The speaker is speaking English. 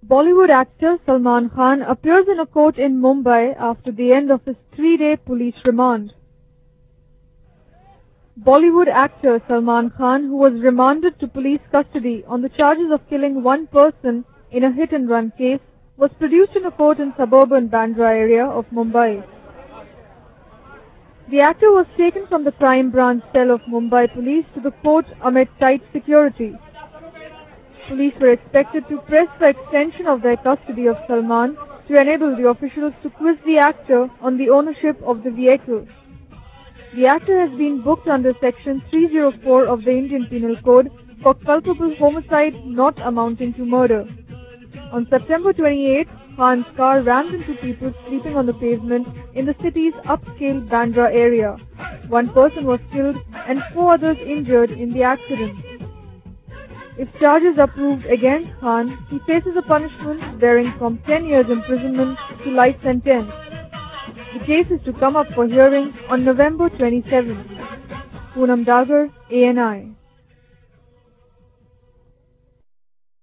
Bollywood actor Salman Khan appears in a court in Mumbai after the end of his 3-day police remand. Bollywood actor Salman Khan, who was remanded to police custody on the charges of killing one person in a hit-and-run case, was produced in a court in suburban Bandra area of Mumbai. The actor was taken from the crime branch cell of Mumbai police to the court amid tight security. Police were expected to press for extension of their custody of Salman to enable the officials to quiz the actor on the ownership of the vehicle. The actor has been booked under Section 304 of the Indian Penal Code for culpable homicide not amounting to murder. On September 28, Khan's car rammed into people sleeping on the pavement in the city's upscale Bandra area. One person was killed and 4 others injured in the accident. If charges are proved against Khan, he faces a punishment varying from 10 years imprisonment to life sentence. The case is to come up for hearing on November 27. Poonam Dagar, ANI.